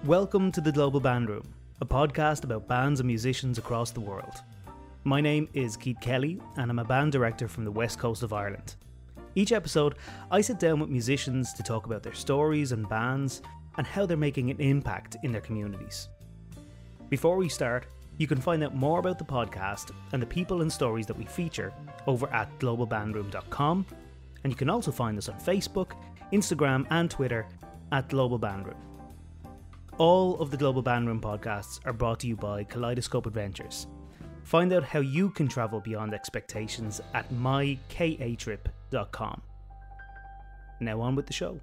Welcome to the Global Band Room, a podcast about bands and musicians across the world. My name is Keith Kelly and I'm a band director from the west coast of Ireland. Each episode, I sit down with musicians to talk about their stories and bands and how they're making an impact in their communities. Before we start, you can find out more about the podcast and the people and stories that we feature over at globalbandroom.com, and you can also find us on Facebook, Instagram and Twitter at Global Band Room. All of the Global Band Room podcasts are brought to you by Kaleidoscope Adventures. Find out how you can travel beyond expectations at mykatrip.com. Now on with the show.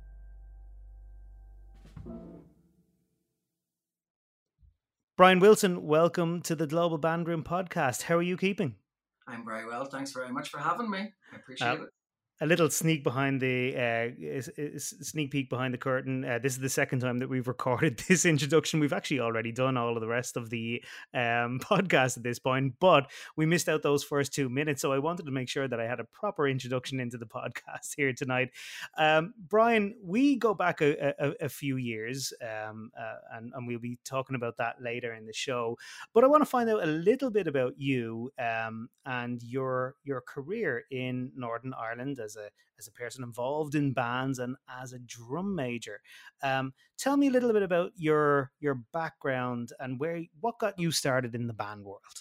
Brian Wilson, welcome to the Global Band Room podcast. How are you keeping? I'm very well. Thanks very much for having me. I appreciate it. A little sneak behind the sneak peek behind the curtain. This is the second time that we've recorded this introduction. We've actually already done all of the rest of the podcast at this point, but we missed out those first 2 minutes. So I wanted to make sure that I had a proper introduction into the podcast here tonight. Brian, we go back a few years, and we'll be talking about that later in the show. But I want to find out a little bit about you and your career in Northern Ireland as a person involved in bands and as a drum major. Tell me a little bit about your background and what got you started in the band world.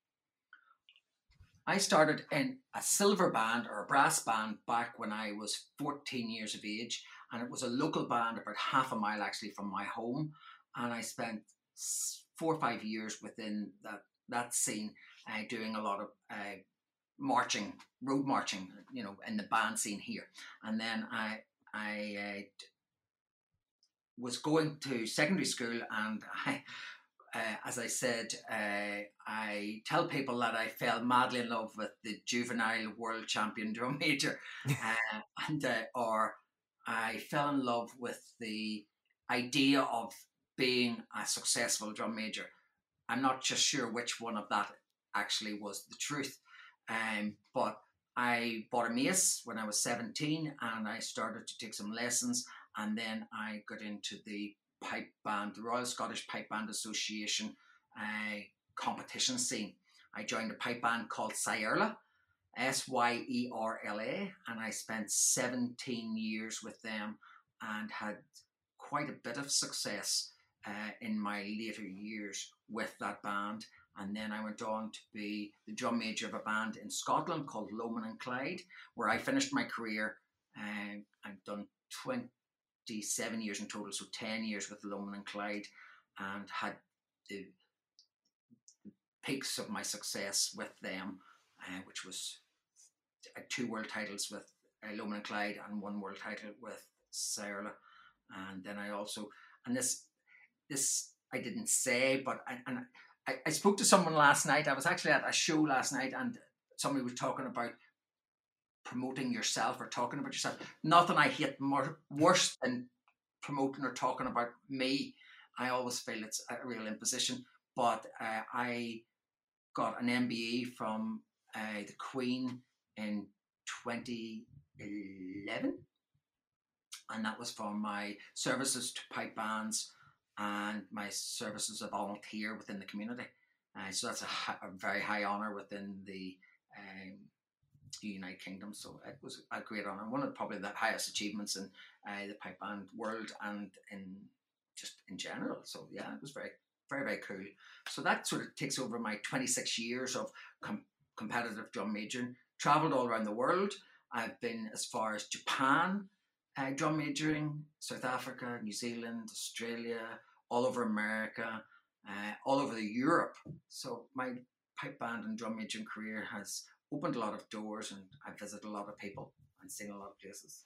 I started in a silver band or a brass band back when I was 14 years of age, and it was a local band about half a mile actually from my home, and I spent 4 or 5 years within that scene doing a lot of marching, road marching, in the band scene here. And then I was going to secondary school, and as I said, I tell people that I fell madly in love with the juvenile world champion drum major, or I fell in love with the idea of being a successful drum major. I'm not just sure which one of that actually was the truth. But I bought a mace when I was 17 and I started to take some lessons, and then I got into the pipe band, the Royal Scottish Pipe Band Association competition scene. I joined a pipe band called Syerla, Syerla, and I spent 17 years with them and had quite a bit of success in my later years with that band. And then I went on to be the drum major of a band in Scotland called Lomond and Clyde, where I finished my career. I've done 27 years in total, so 10 years with Lomond and Clyde, and had the peaks of my success with them, which was 2 world titles with Lomond and Clyde and 1 world title with Syerla. And then I also, and this I didn't say, but I spoke to someone last night. I was actually at a show last night, and somebody was talking about promoting yourself or talking about yourself. Nothing I hate worse than promoting or talking about me. I always feel it's a real imposition. But I got an MBE from the Queen in 2011, and that was for my services to pipe bands and my service as a volunteer within the community. So that's a very high honour within the United Kingdom. So it was a great honour, one of probably the highest achievements in the pipe band world and in general. So yeah, it was very, very, very cool. So that sort of takes over my 26 years of competitive drum majoring. Travelled all around the world. I've been as far as Japan, drum majoring, South Africa, New Zealand, Australia, all over America, all over Europe. So my pipe band and drum majoring career has opened a lot of doors, and I've visited a lot of people and seen a lot of places.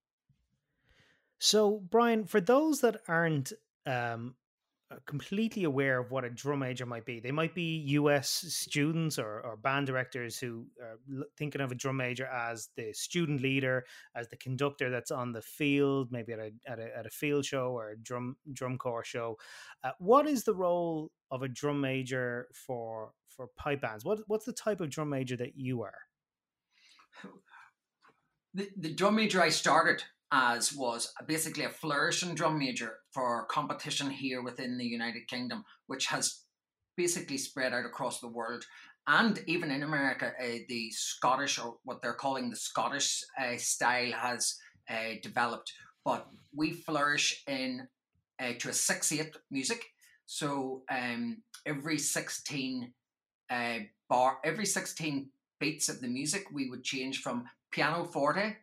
So, Brian, for those that aren't completely aware of what a drum major might be, they might be US students or band directors who are thinking of a drum major as the student leader, as the conductor that's on the field, maybe at a field show or a drum corps show. What is the role of a drum major for pipe bands? What's the type of drum major that you are? The drum major I started as was basically a flourishing drum major for competition here within the United Kingdom, which has basically spread out across the world. And even in America, the Scottish, or what they're calling the Scottish style, has developed. But we flourish in to a 6/8 music. So every 16 every 16 beats of the music, we would change from piano forte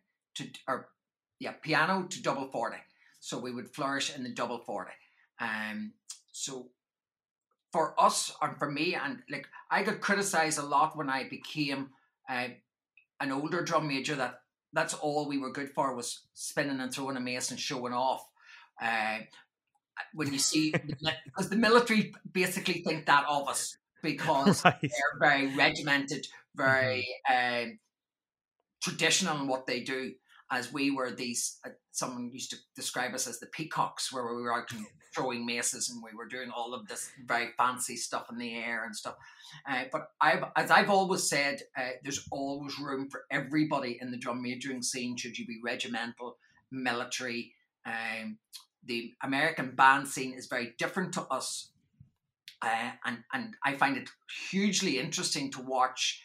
piano to double forte. So we would flourish in the double forte. So for us, and for me, and like, I got criticized a lot when I became an older drum major, that's all we were good for, was spinning and throwing a mace and showing off. When you see, because the military basically think that of us, because Right. they're very regimented, very traditional in what they do, as we were these, someone used to describe us as the peacocks, where we were out throwing maces and we were doing all of this very fancy stuff in the air and stuff. But as I've always said, there's always room for everybody in the drum majoring scene, should you be regimental, military. The American band scene is very different to us. And I find it hugely interesting to watch.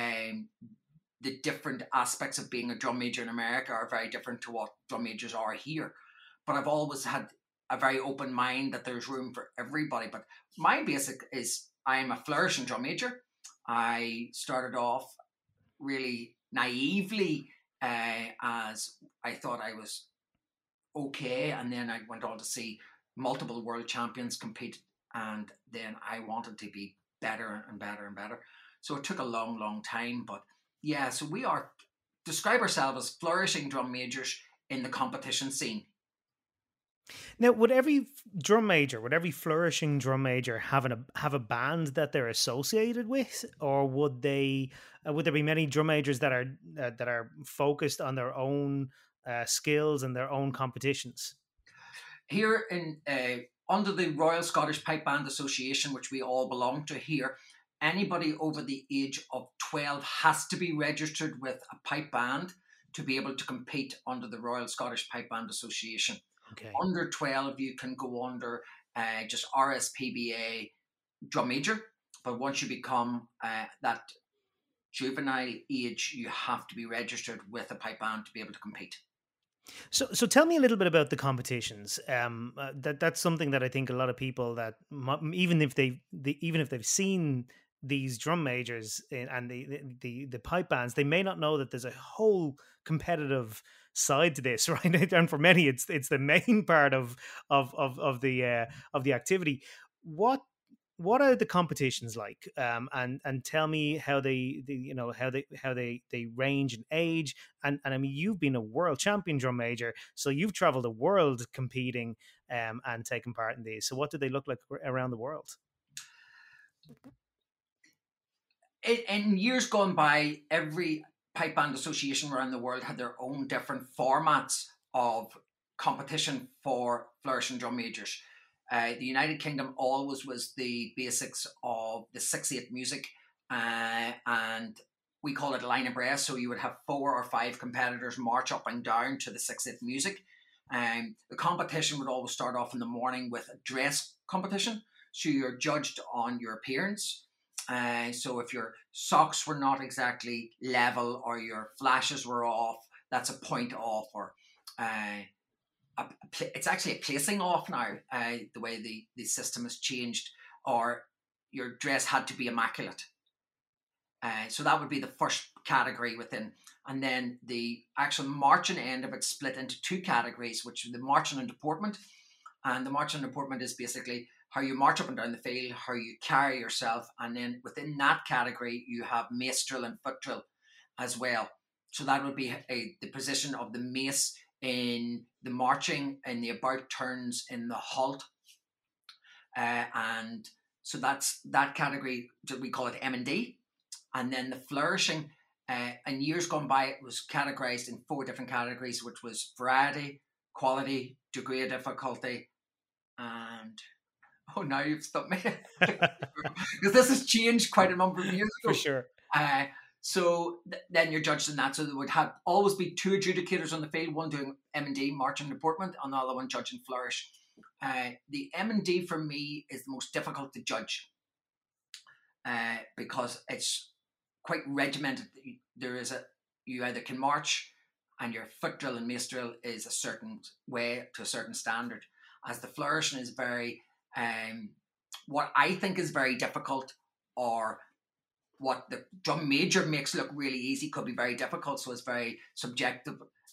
The different aspects of being a drum major in America are very different to what drum majors are here. But I've always had a very open mind that there's room for everybody. But my basic is, I am a flourishing drum major. I started off really naively as I thought I was okay, and then I went on to see multiple world champions compete, and then I wanted to be better and better and better. So it took a long, long time, but yeah, so we describe ourselves as flourishing drum majors in the competition scene. Now, would every would every flourishing drum major have a band that they're associated with, or would there be many drum majors that are focused on their own skills and their own competitions? Here in under the Royal Scottish Pipe Band Association, which we all belong to here, anybody over the age of 12 has to be registered with a pipe band to be able to compete under the Royal Scottish Pipe Band Association. Okay. Under 12, you can go under just RSPBA drum major, but once you become that juvenile age, you have to be registered with a pipe band to be able to compete. So tell me a little bit about the competitions. That's something that I think a lot of people that even if they've seen these drum majors and the pipe bands, they may not know that there's a whole competitive side to this, right? And for many, it's the main part of the activity. What are the competitions like? And tell me how they range in age. And I mean, you've been a world champion drum major, so you've traveled the world competing and taking part in these. So what do they look like around the world? In years gone by, every pipe band association around the world had their own different formats of competition for flourishing drum majors. The United Kingdom always was the basics of the 6/8 music, and we call it line abreast. So you would have 4 or 5 competitors march up and down to the 6/8 music. The competition would always start off in the morning with a dress competition. So you're judged on your appearance. So if your socks were not exactly level or your flashes were off, that's a point off. Or it's actually a placing off now, the way the system has changed. Or your dress had to be immaculate. So that would be the first category within. And then the actual marching end of it split into 2 categories, which are the marching and deportment. And the marching and deportment is basically how you march up and down the field, how you carry yourself. And then within that category, you have mace drill and foot drill as well. So that would be the position of the mace in the marching, in the about turns, in the halt. And so that's that category. We call it M&D. And then the flourishing, in years gone by, it was categorized in 4 different categories, which was variety, quality, degree of difficulty, and now you've stopped me because this has changed quite a number of years ago. For sure. So then you're judged in that. So there would have always be two adjudicators on the field, one doing M&D, march and deportment, and the other one judging flourish. The M&D for me is the most difficult to judge because it's quite regimented. You either can march and your foot drill and mace drill is a certain way to a certain standard, as the flourishing is very, what I think is very difficult, or what the drum major makes look really easy could be very difficult. So it's very subjective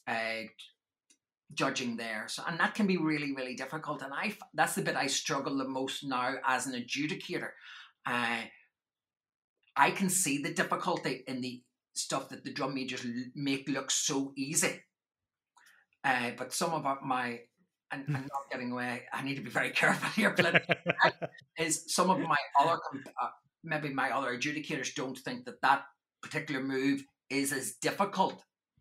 judging there. So, and that can be really, really difficult. And that's the bit I struggle the most now as an adjudicator. I can see the difficulty in the stuff that the drum majors make look so easy. But some of my, and I'm not getting away, I need to be very careful here, but is some of my other, maybe my other adjudicators don't think that particular move is as difficult.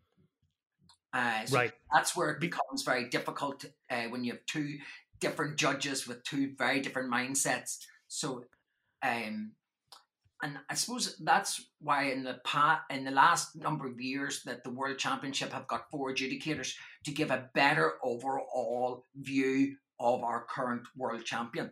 So right. That's where it becomes very difficult when you have two different judges with two very different mindsets. So, and I suppose that's why in the last number of years that the World Championship have got 4 adjudicators to give a better overall view of our current world champion.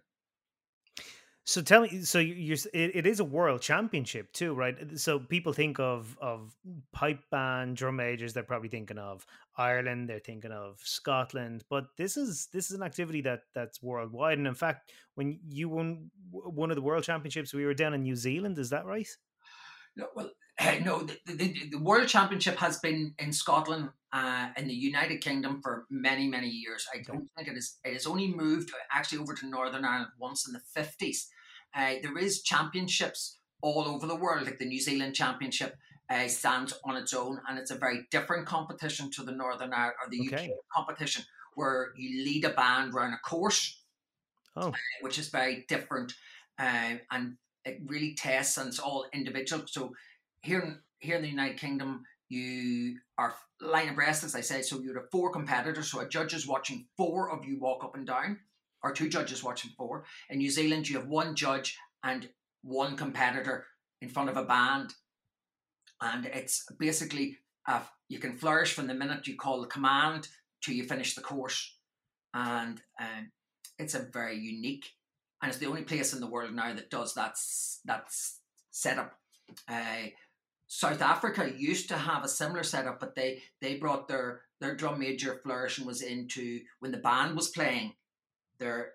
So tell me, so it is a world championship too, right? So people think of pipe band drum majors, they're probably thinking of Ireland, they're thinking of Scotland, but this is an activity that's worldwide. And in fact, when you won one of the world championships, we were down in New Zealand. Is that right? No, well, no. The World Championship has been in Scotland, in the United Kingdom for many, many years. I don't think it is. It has only moved actually over to Northern Ireland once in the 50s. There is championships all over the world, like the New Zealand Championship stands on its own, and it's a very different competition to the Northern Ireland or the UK competition, where you lead a band around a course, which is very different, and it really tests, and it's all individual. So here in the United Kingdom, you are line abreast, as I said. So you have 4 competitors. So a judge is watching 4 of you walk up and down, or 2 judges watching 4. In New Zealand, you have 1 judge and 1 competitor in front of a band. And it's basically, you can flourish from the minute you call the command till you finish the course. And it's a very unique, and it's the only place in the world now that does that setup. South Africa used to have a similar setup, but they brought their drum major flourishing was into when the band was playing their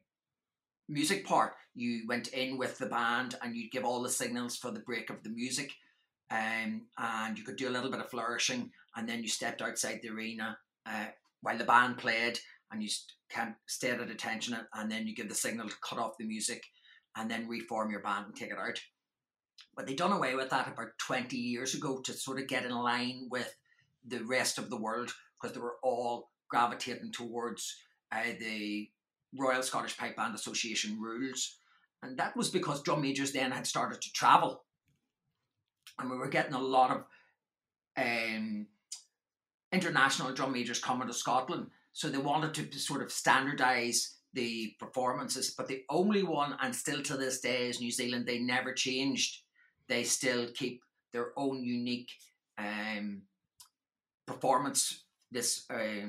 music part. You went in with the band and you'd give all the signals for the break of the music, and you could do a little bit of flourishing, and then you stepped outside the arena while the band played, and you stayed at attention, and then you give the signal to cut off the music and then reform your band and take it out. But they done away with that about 20 years ago to sort of get in line with the rest of the world, because they were all gravitating towards the Royal Scottish Pipe Band Association rules. And that was because drum majors then had started to travel, and we were getting a lot of international drum majors coming to Scotland. So they wanted to sort of standardise the performances, but the only one, and still to this day, is New Zealand. They never changed. They still keep their own unique performance, this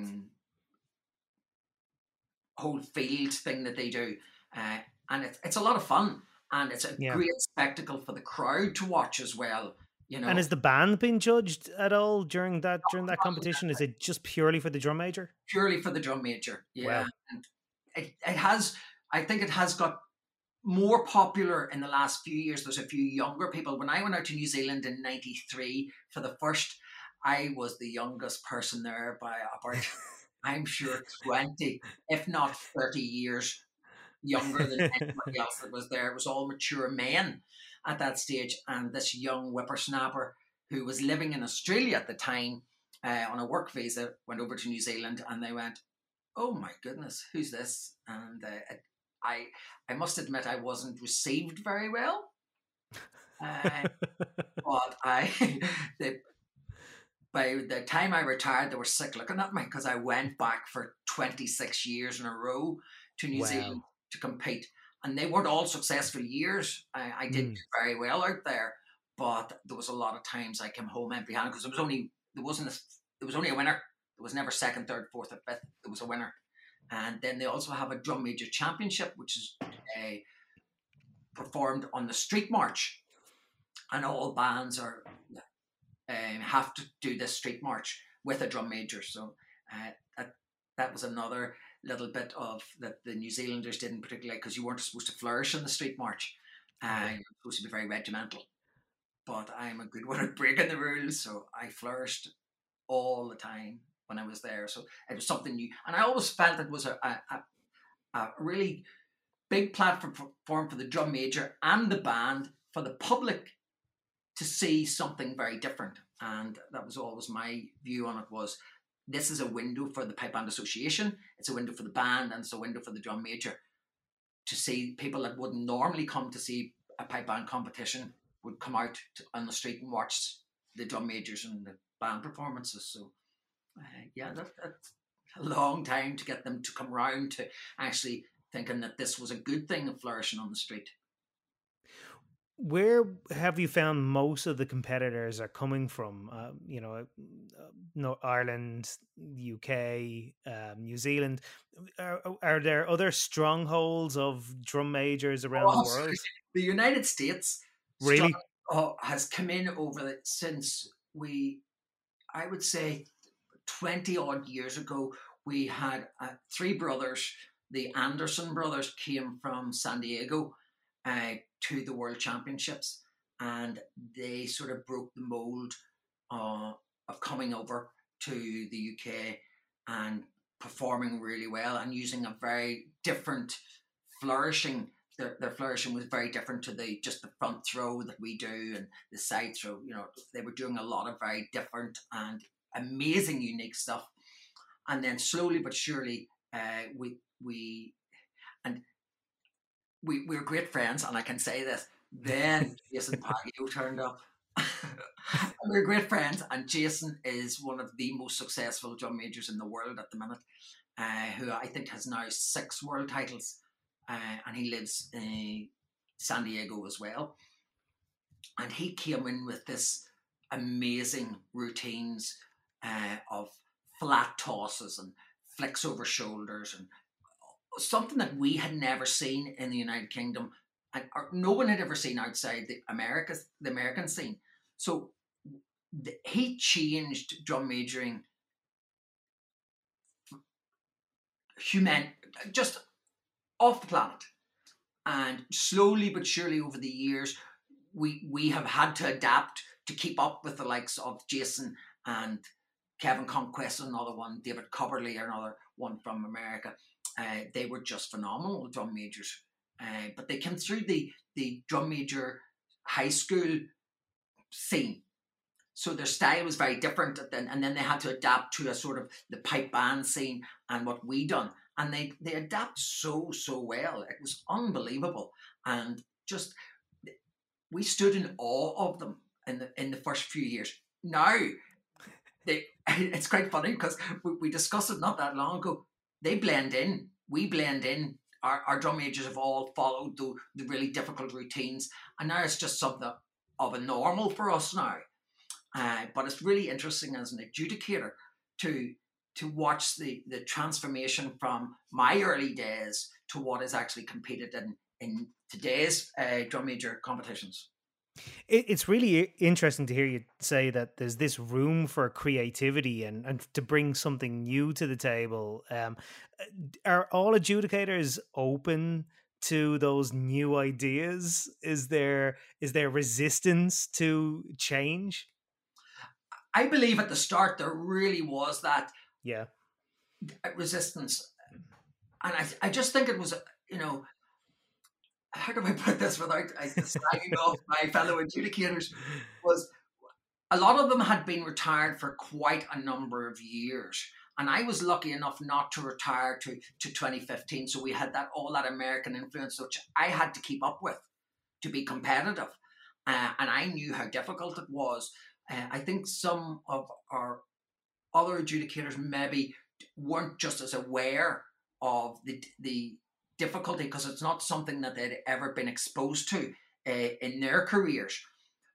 whole field thing that they do. And it's a lot of fun, and it's a great spectacle for the crowd to watch as well. You know. And has the band been judged at all during that competition? Is it just purely for the drum major? Purely for the drum major, yeah. Wow. And it has, I think it has got more popular in the last few years. There's a few younger people. When I went out to New Zealand in '93 for the first, I was the youngest person there by about, I'm sure, 20, if not 30 years younger than anybody else that was there. It was all mature men at that stage, and this young whippersnapper who was living in Australia at the time on a work visa went over to New Zealand, and they went, "Oh my goodness, who's this?" And I must admit I wasn't received very well, but by the time I retired, they were sick looking at me, because I went back for 26 years in a row to New Zealand to compete. And they weren't all successful years. I did very well out there, but there was a lot of times I came home empty-handed because there was only a winner. There was never second, third, fourth, or fifth. There was a winner, and then they also have a drum major championship, which is performed on the street march, and all bands are have to do this street march with a drum major. So that was another little bit of that the New Zealanders didn't particularly like, because you weren't supposed to flourish in the street march. You're supposed to be very regimental. But I'm a good one at breaking the rules, so I flourished all the time when I was there. So it was something new, and I always felt it was a really big platform for the drum major and the band, for the public to see something very different. And that was always my view on it, was this is a window for the Pipe Band Association, it's a window for the band, and it's a window for the drum major to see people that wouldn't normally come to see a pipe band competition would come out on the street and watch the drum majors and the band performances. So that's a long time to get them to come round to actually thinking that this was a good thing of flourishing on the street. Where have you found most of the competitors are coming from? Ireland, UK, New Zealand. Are there other strongholds of drum majors around the world? The United States really has come in over since I would say 20 odd years ago. We had three brothers. The Anderson brothers came from San Diego to the World Championships, and they sort of broke the mold of coming over to the UK and performing really well and using a very different flourishing. Their flourishing was very different to just the front throw that we do and the side throw. They were doing a lot of very different and amazing, unique stuff. And then slowly but surely, we were great friends, and I can say this. Then Jason Paggio turned up. We were great friends, and Jason is one of the most successful drum majors in the world at the minute, who I think has now 6 world titles, and he lives in San Diego as well. And he came in with this amazing routines of flat tosses and flicks over shoulders, and something that we had never seen in the United Kingdom, and no one had ever seen outside the American scene. So he changed drum majoring just off the planet. And slowly but surely over the years, we have had to adapt to keep up with the likes of Jason and Kevin Conquest, another one, David Cubberley, another one from America. They were just phenomenal drum majors. But they came through the drum major high school scene. So their style was very different, and then they had to adapt to a sort of the pipe band scene and what we done. And they adapt so well. It was unbelievable. And just, we stood in awe of them in the first few years. Now, it's quite funny because we discussed it not that long ago. They blend in. We blend in. Our drum majors have all followed the really difficult routines, and now it's just something of a normal for us now. But it's really interesting as an adjudicator to watch the transformation from my early days to what is actually competed in today's drum major competitions. It's really interesting to hear you say that there's this room for creativity and to bring something new to the table. Are all adjudicators open to those new ideas? Is there resistance to change? I believe at the start there really was that resistance. And I just think it was, how do I put this without slagging off my fellow adjudicators, was a lot of them had been retired for quite a number of years. And I was lucky enough not to retire to 2015. So we had all that American influence, which I had to keep up with to be competitive. And I knew how difficult it was. I think some of our other adjudicators maybe weren't just as aware of the difficulty, because it's not something that they'd ever been exposed to in their careers.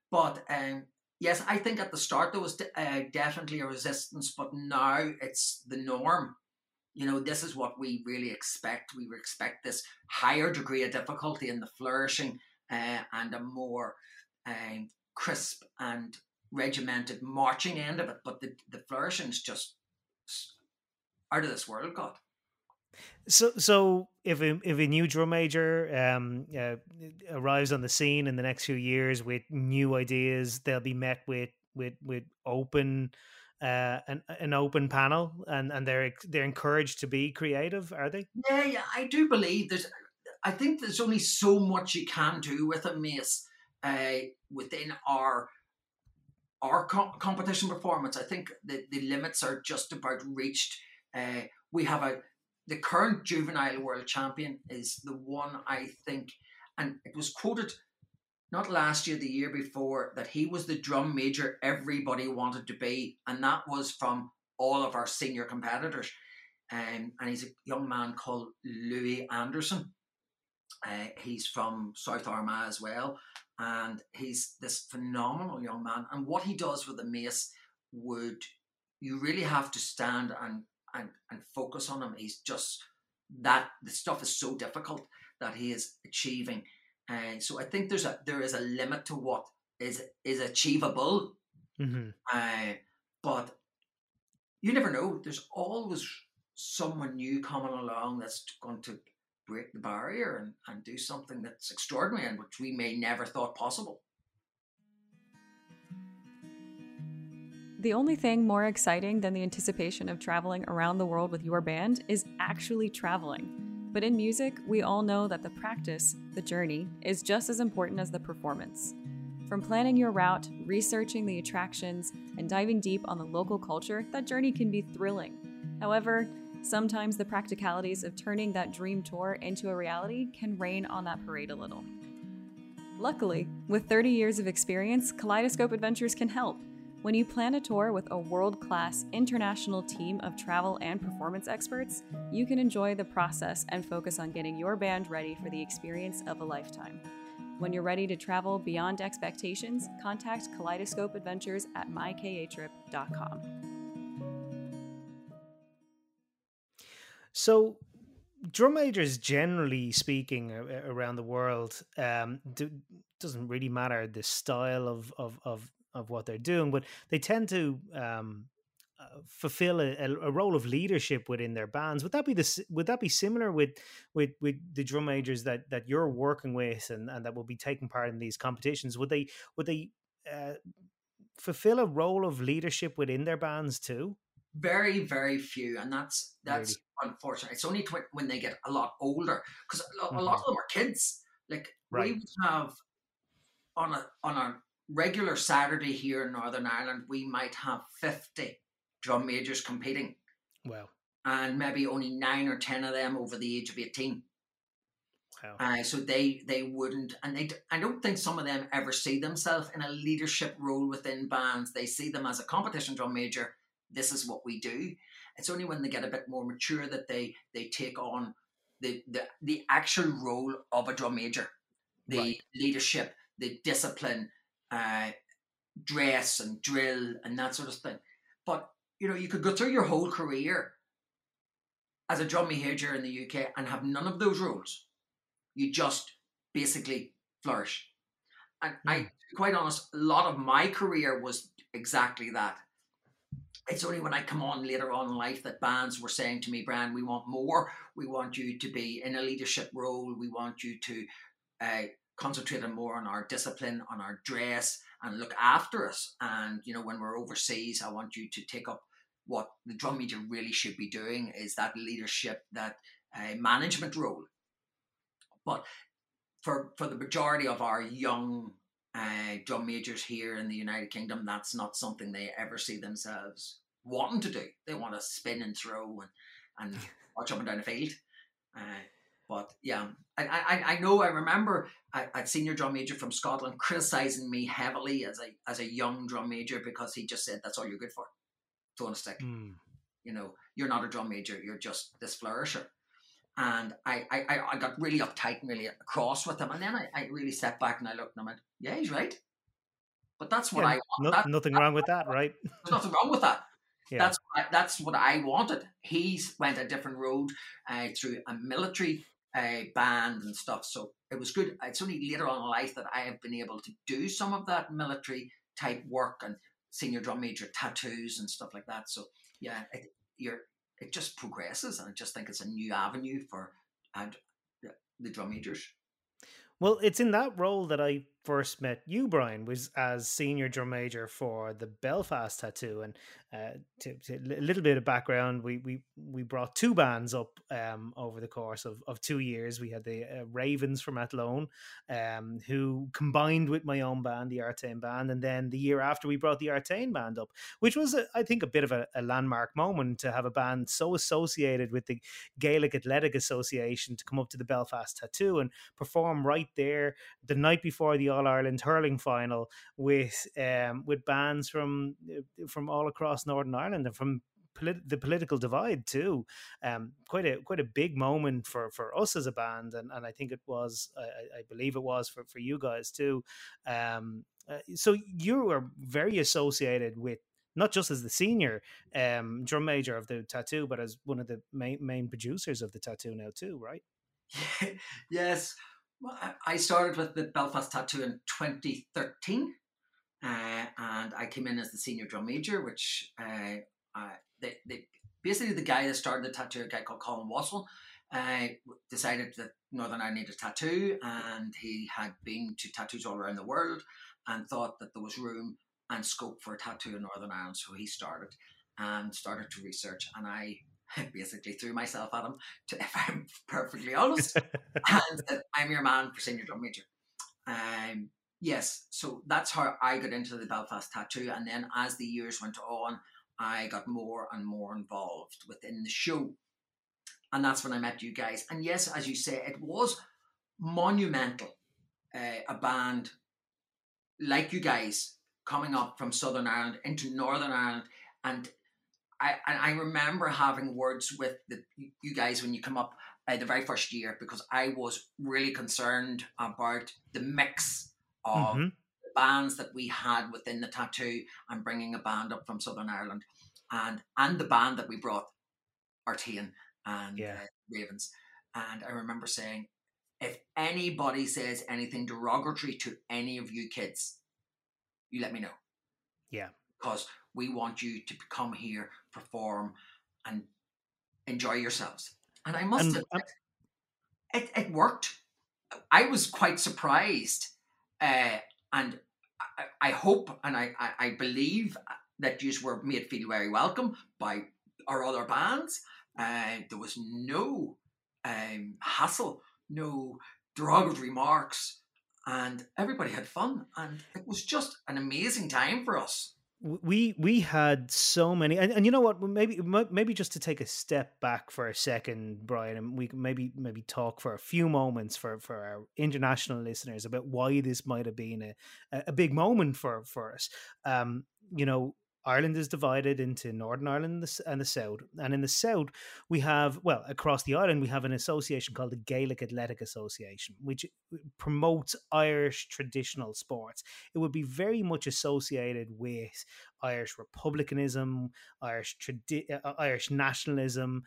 But yes, I think at the start there was definitely a resistance, but now it's the norm. This is what we really expect. We expect this higher degree of difficulty in the flourishing and a more crisp and regimented marching end of it. But the flourishing is just out of this world, God. So if a new drum major arrives on the scene in the next few years with new ideas, they'll be met with open an open panel, and they're encouraged to be creative. Are they? Yeah, I do believe there's. I think there's only so much you can do with a mace within our competition performance. I think the limits are just about reached. We have the current juvenile world champion is the one, I think, and it was quoted not last year, the year before, that he was the drum major everybody wanted to be, and that was from all of our senior competitors. And he's a young man called Louis Anderson. He's from South Armagh as well, and he's this phenomenal young man. And what he does with the mace you really have to stand and focus on him. He's just that the stuff is so difficult that he is achieving. So I think there is a limit to what is achievable. Mm-hmm. But you never know. There's always someone new coming along that's going to break the barrier and do something that's extraordinary and which we may never thought possible. The only thing more exciting than the anticipation of traveling around the world with your band is actually traveling. But in music, we all know that the practice, the journey, is just as important as the performance. From planning your route, researching the attractions, and diving deep on the local culture, that journey can be thrilling. However, sometimes the practicalities of turning that dream tour into a reality can rain on that parade a little. Luckily, with 30 years of experience, Kaleidoscope Adventures can help. When you plan a tour with a world-class international team of travel and performance experts, you can enjoy the process and focus on getting your band ready for the experience of a lifetime. When you're ready to travel beyond expectations, contact Kaleidoscope Adventures at mykatrip.com. So, drum majors, generally speaking, around the world, doesn't really matter the style of what they're doing, but they tend to fulfill a role of leadership within their bands. Would that be similar with the drum majors that you're working with and that will be taking part in these competitions? Would they fulfill a role of leadership within their bands too? Very, very few, and that's Really? unfortunate. It's only when they get a lot older, because a lot Mm-hmm. of them are kids. Like we Right. would have on a regular Saturday here in Northern Ireland, we might have 50 drum majors competing, Well, and maybe only 9 or 10 of them over the age of 18. wow. So they wouldn't, and I don't think some of them ever see themselves in a leadership role within bands. They see them as a competition drum major. This is what we do. It's only when they get a bit more mature that they take on the actual role of a drum major, the Right. leadership, the discipline, dress and drill and that sort of thing. But you could go through your whole career as a drum major in the UK and have none of those roles. You just basically flourish. And I, to be quite honest, a lot of my career was exactly that. It's only when I come on later on in life that bands were saying to me, Brian, we want more. We want you to be in a leadership role. We want you to concentrate more on our discipline, on our dress, and look after us. And, when we're overseas, I want you to take up what the drum major really should be doing, is that leadership, that management role. But for the majority of our young drum majors here in the United Kingdom, that's not something they ever see themselves wanting to do. They want to spin and throw and march up and down the field. But yeah, I know. I remember a senior drum major from Scotland criticizing me heavily as a young drum major because he just said, "That's all you're good for. Throwing a stick. You're not a drum major. You're just this flourisher." And I got really uptight and really cross with him. And then I really stepped back and I looked and I went, yeah, he's right. But that's what Yeah, I want. nothing wrong with that, right? There's nothing wrong with that. Yeah. That's what I wanted. He's went a different road through a military band and stuff. So it was good. It's only later on in life that I have been able to do some of that military type work and senior drum major tattoos and stuff like that. So yeah, it just progresses, and I just think it's a new avenue for and the drum majors. Well, it's in that role that I first met you, Brian, was as senior drum major for the Belfast Tattoo. And a little bit of background, we brought two bands up over the course of 2 years. We had the Ravens from Athlone, who combined with my own band, the Artane Band, and then the year after we brought the Artane Band up, which was, I think, a bit of a landmark moment to have a band so associated with the Gaelic Athletic Association to come up to the Belfast Tattoo and perform right there the night before the All Ireland hurling final with bands from all across Northern Ireland and from the political divide too. Quite a big moment for us as a band, and I think it was, I believe it was for you guys too. So you were very associated with, not just as the senior drum major of the Tattoo, but as one of the main producers of the Tattoo now too, right? Yes. Well, I started with the Belfast Tattoo in 2013, and I came in as the senior drum major, which basically the guy that started the tattoo, a guy called Colin Wassell, decided that Northern Ireland needed a tattoo, and he had been to tattoos all around the world and thought that there was room and scope for a tattoo in Northern Ireland. So he started to research, and I basically threw myself at him, if I'm perfectly honest, and said, I'm your man for senior drum major. Yes, so that's how I got into the Belfast Tattoo, and then as the years went on, I got more and more involved within the show, and that's when I met you guys. And yes, as you say, it was monumental. A band like you guys coming up from Southern Ireland into Northern Ireland, and I remember having words with you guys when you come up the very first year, because I was really concerned about the mix of the bands that we had within the Tattoo, and bringing a band up from Southern Ireland, and the band that we brought, Artane and Ravens. And I remember saying, if anybody says anything derogatory to any of you kids, you let me know. Yeah. Because we want you to come here, perform, and enjoy yourselves. And I must admit, it worked. I was quite surprised. And I hope and I believe that you were made feel very welcome by our other bands. There was no hassle, no derogatory remarks, and everybody had fun. And it was just an amazing time for us. We had so many, and you know what, maybe just to take a step back for a second, Brian, and we can maybe talk for a few moments for our international listeners about why this might have been a big moment for us. You know, Ireland is divided into Northern Ireland and the South. And in the South, we have, well, across the island, we have an association called the Gaelic Athletic Association, which promotes Irish traditional sports. It would be very much associated with Irish republicanism, Irish nationalism,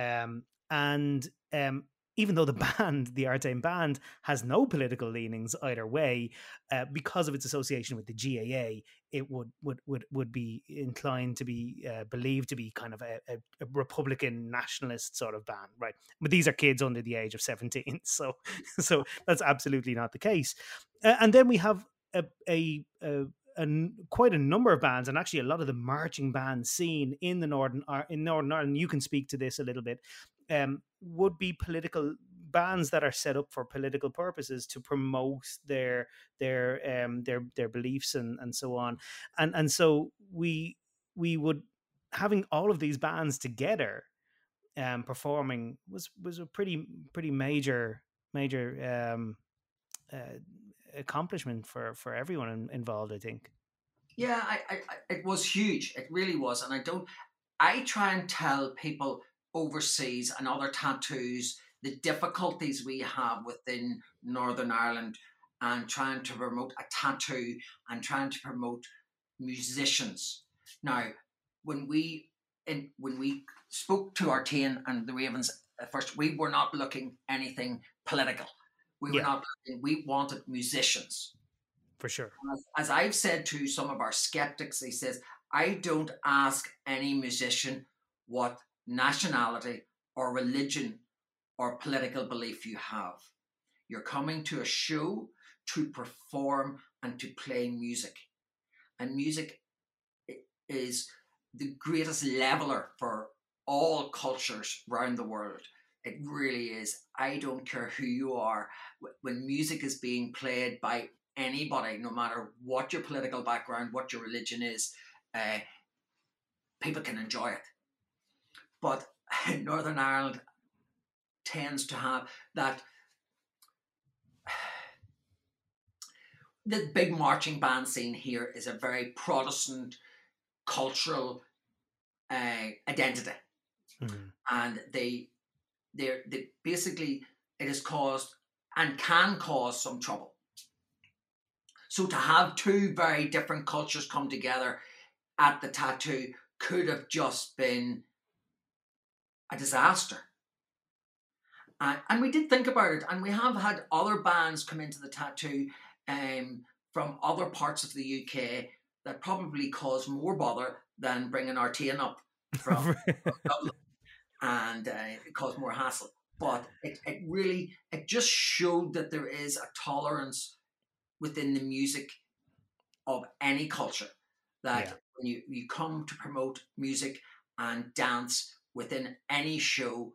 and even though the band, the Artane Band, has no political leanings either way, because of its association with the GAA, it would be inclined to be believed to be kind of a Republican nationalist sort of band, right? But these are kids under the age of 17, so that's absolutely not the case. And then we have quite a number of bands, and actually a lot of the marching band scene in Northern Ireland. You can speak to this a little bit. Would be political bands that are set up for political purposes to promote their beliefs and so on, and so we would, having all of these bands together performing was a pretty major accomplishment for everyone involved, I think. Yeah, it was huge. It really was. And I try and tell people overseas and other tattoos the difficulties we have within Northern Ireland and trying to promote a tattoo and trying to promote musicians. Now, when we spoke to Artane and the Ravens at first, we were not looking anything political. We were not looking, we wanted musicians. For sure. As I've said to some of our skeptics, he says, I don't ask any musician what nationality or religion or political belief you have. You're coming to a show to perform and to play music. And music is the greatest leveler for all cultures around the world. It really is. I don't care who you are. When music is being played by anybody, no matter what your political background, what your religion is, people can enjoy it. But Northern Ireland tends to have that. The big marching band scene here is a very Protestant cultural identity, and they basically, it has caused and can cause some trouble. So to have two very different cultures come together at the tattoo could have just been a disaster. And we did think about it, and we have had other bands come into the tattoo from other parts of the UK that probably caused more bother than bringing Artane up from Dublin, and it caused more hassle. But it just showed that there is a tolerance within the music of any culture, that when you come to promote music and dance within any show,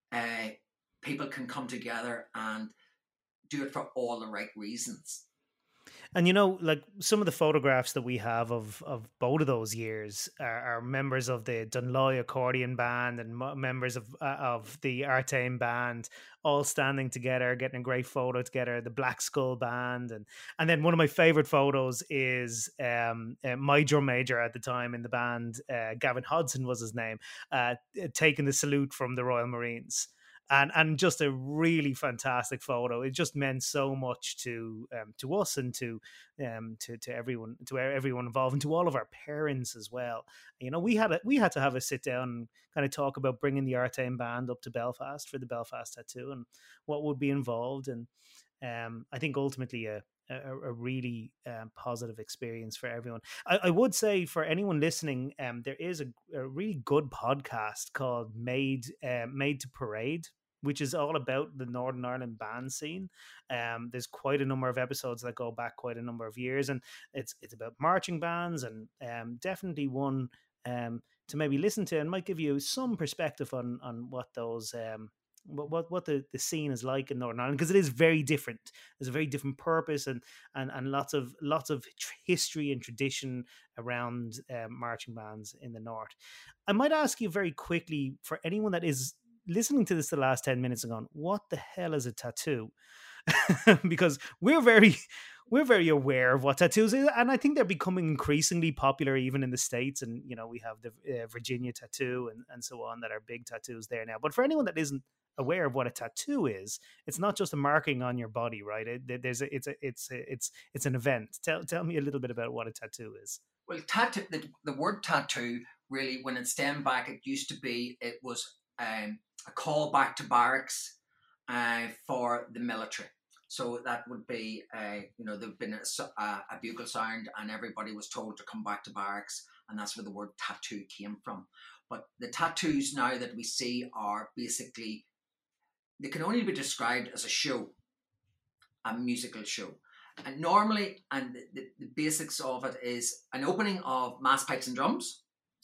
people can come together and do it for all the right reasons. And, you know, like some of the photographs that we have of both of those years are members of the Dunloy accordion band and members of the Artane band, all standing together, getting a great photo together, the Black Skull band. And then one of my favorite photos is my drum major at the time in the band, Gavin Hodson was his name, taking the salute from the Royal Marines. And just a really fantastic photo. It just meant so much to us and to everyone involved, and to all of our parents as well. You know, we had to have a sit down and kind of talk about bringing the Artane band up to Belfast for the Belfast Tattoo and what would be involved. And I think ultimately a really positive experience for everyone. I would say for anyone listening, there is a really good podcast called Made to Parade, which is all about the Northern Ireland band scene. There's quite a number of episodes that go back quite a number of years, and it's about marching bands, and definitely one to maybe listen to, and might give you some perspective on what those what the scene is like in Northern Ireland, because it is very different. There's a very different purpose and lots of history and tradition around marching bands in the north. I might ask you very quickly, for anyone that is listening to this the last 10 minutes and going, what the hell is a tattoo? Because we're very aware of what tattoos is, and I think they're becoming increasingly popular even in the States. And you know, we have the Virginia tattoo and so on, that are big tattoos there now. But for anyone that isn't aware of what a tattoo is, it's not just a marking on your body, right? It's an event. Tell me a little bit about what a tattoo is. Well, tattoo, the word tattoo, really, when it stemmed back, it was a call back to barracks for the military. So that would be, there'd been a bugle sound, and everybody was told to come back to barracks, and that's where the word tattoo came from. But the tattoos now that we see are basically, they can only be described as a show, a musical show. And normally, and the basics of it is an opening of mass pipes and drums,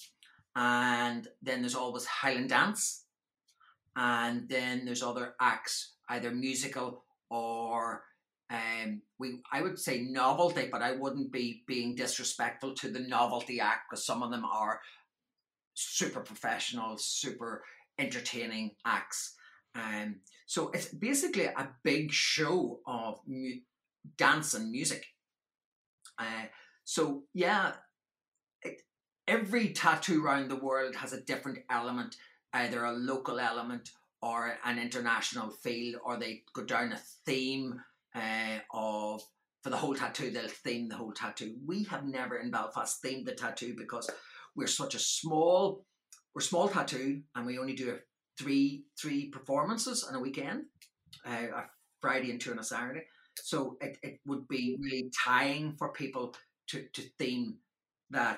and then there's always Highland dance, and then there's other acts, either musical or I would say novelty, but I wouldn't be being disrespectful to the novelty act, because some of them are super professional, super entertaining acts. So it's basically a big show of dance and music. So yeah, every tattoo around the world has a different element, either a local element or an international feel, or they go down a theme of for the whole tattoo, they'll theme the whole tattoo. We have never in Belfast themed the tattoo because we're such a small tattoo, and we only do three performances on a weekend, a Friday and 2 on a Saturday. So it would be really tying for people to theme that.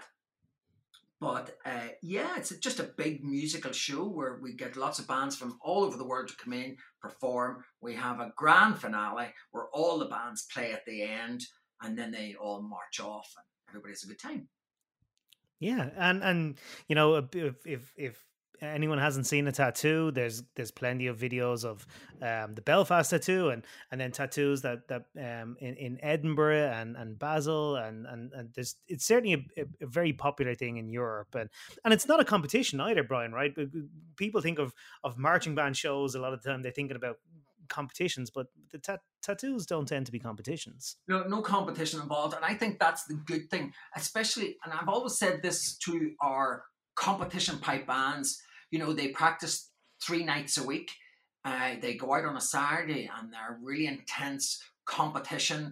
But yeah, it's just a big musical show where we get lots of bands from all over the world to come in, perform. We have a grand finale where all the bands play at the end, and then they all march off, and everybody has a good time. Yeah, and you know, if anyone hasn't seen a tattoo, there's plenty of videos of the Belfast tattoo, and then tattoos that in Edinburgh and Basel, and there's, it's certainly a very popular thing in Europe, and it's not a competition either, Brian, right? People think of marching band shows a lot of the time, they're thinking about competitions, but the tattoos don't tend to be competitions. No competition involved, and I think that's the good thing, especially, and I've always said this to our competition pipe bands, you know, they practice 3 nights a week. They go out on a Saturday and they're really intense competition.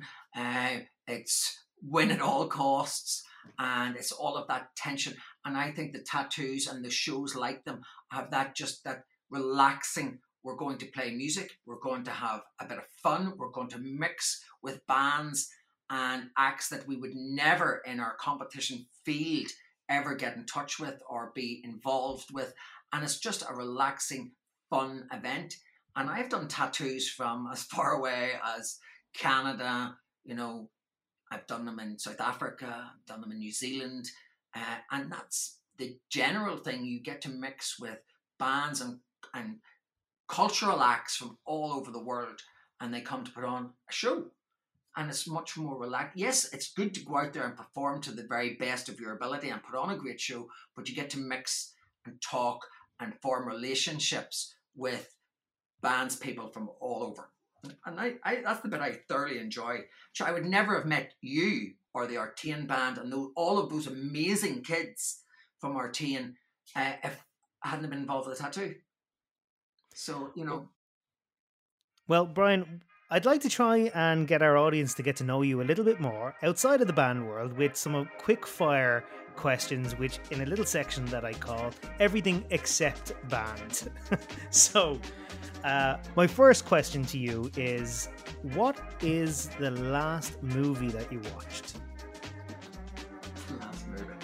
It's win at all costs, and it's all of that tension. And I think the tattoos and the shows like them have that, just that relaxing. We're going to play music. We're going to have a bit of fun. We're going to mix with bands and acts that we would never in our competition field ever get in touch with or be involved with. And it's just a relaxing, fun event. And I've done tattoos from as far away as Canada. You know, I've done them in South Africa, I've done them in New Zealand. And that's the general thing. You get to mix with bands and cultural acts from all over the world, and they come to put on a show. And it's much more relaxed. Yes, it's good to go out there and perform to the very best of your ability and put on a great show, but you get to mix and talk and form relationships with bands, people from all over. And I that's the bit I thoroughly enjoy. So I would never have met you or the Artane band and all of those amazing kids from Artane if I hadn't been involved with a tattoo. So, you know. Well, Brian, I'd like to try and get our audience to get to know you a little bit more outside of the band world with some quick fire questions, which in a little section that I call Everything Except Band. So, my first question to you is, what is the last movie that you watched? Last movie.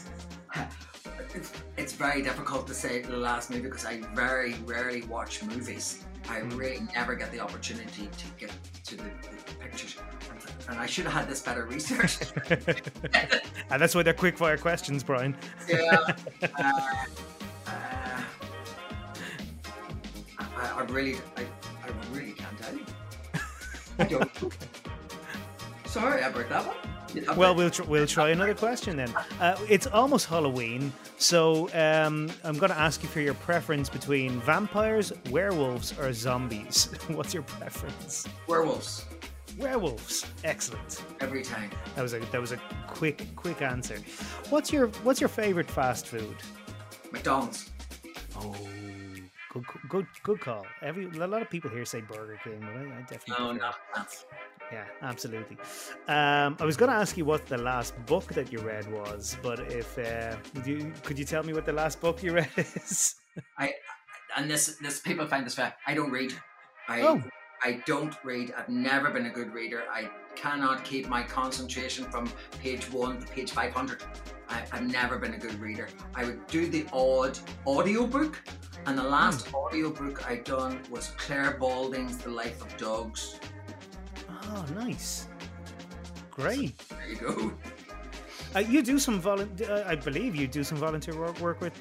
It's very difficult to say the last movie because I very rarely watch movies. I really never get the opportunity to get to the pictures. And I should have had this better research. And that's why they're quick fire questions, Brian. Yeah. I really can't tell you. I don't. Sorry about that one. Well, we'll try another question then. It's almost Halloween, so I'm going to ask you for your preference between vampires, werewolves, or zombies. What's your preference? Werewolves. Werewolves. Excellent. Every time. That was a quick answer. What's your favorite fast food? McDonald's. Oh, good call. A lot of people here say Burger King, but I definitely. No. Yeah, absolutely. I was going to ask you what the last book that you read was, but if could you tell me what the last book you read is? This people find this fact. I don't read. I don't read. I've never been a good reader. I cannot keep my concentration from page 1 to page 500. I've never been a good reader. I would do the odd audiobook, and the last audiobook I done was Claire Balding's The Life of Dogs. Oh, nice. Great. So, there you go. You do some I believe you do some volunteer work with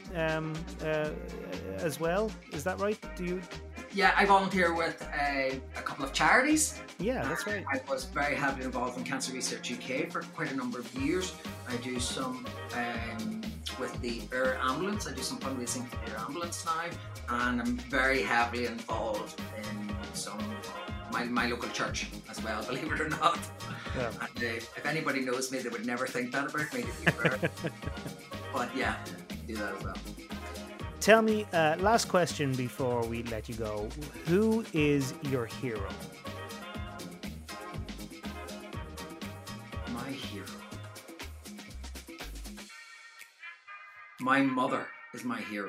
as well. Is that right? Do you? Yeah, I volunteer with a couple of charities. Yeah, that's right. I was very heavily involved in Cancer Research UK for quite a number of years. I do some with the Air Ambulance. I do some fundraising for the Air Ambulance now, and I'm very heavily involved in some my local church as well, believe it or not. Yeah. And if anybody knows me, they would never think that about me, to be fair. But yeah, do that as well. Tell me, last question before we let you go. Who is your hero? My hero. My mother is my hero.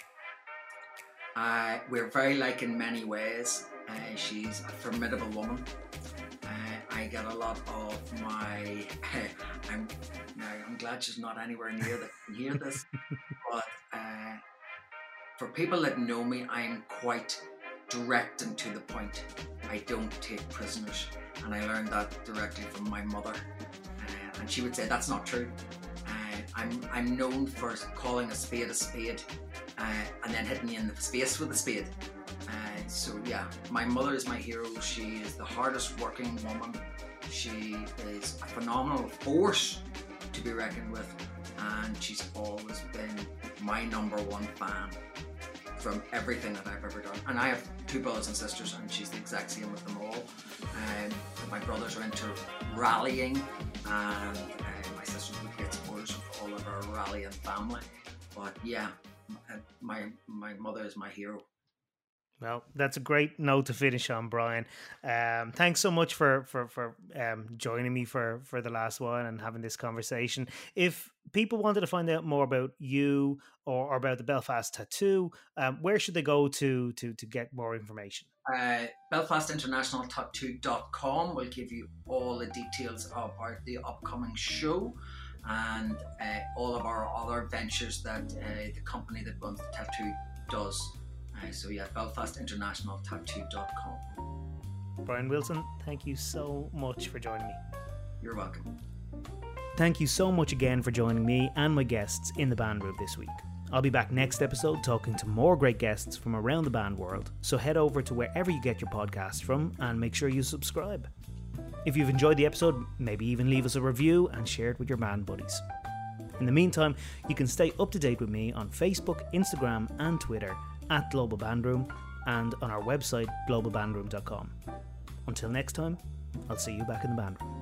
We're very like in many ways. She's a formidable woman. I get a lot of my. I'm glad she's not anywhere near that can hear this. But for people that know me, I'm quite direct and to the point. I don't take prisoners, and I learned that directly from my mother. And she would say that's not true. I'm known for calling a spade, and then hitting you in the face with a spade. So yeah, my mother is my hero. She is the hardest working woman. She is a phenomenal force to be reckoned with, and she's always been my number one fan from everything that I've ever done. And I have 2 brothers and sisters, and she's the exact same with them all. My brothers are into rallying, and my sisters would get supporters of all of our rallying family. But yeah, my mother is my hero. Well, that's a great note to finish on, Brian. Thanks so much for joining me for the last one and having this conversation. If people wanted to find out more about you or about the Belfast Tattoo, where should they go to get more information? BelfastInternationalTattoo.com will give you all the details about the upcoming show and all of our other ventures that the company that runs the tattoo does. So yeah, BelfastInternationalTattoo.com. Brian Wilson, thank you so much for joining me. You're welcome. Thank you so much again for joining me and my guests in the band room this week. I'll be back next episode talking to more great guests from around the band world, so head over to wherever you get your podcasts from and make sure you subscribe. If you've enjoyed the episode, maybe even leave us a review and share it with your band buddies. In the meantime, you can stay up to date with me on Facebook, Instagram and Twitter at Global Bandroom and on our website globalbandroom.com. Until next time, I'll see you back in the band room.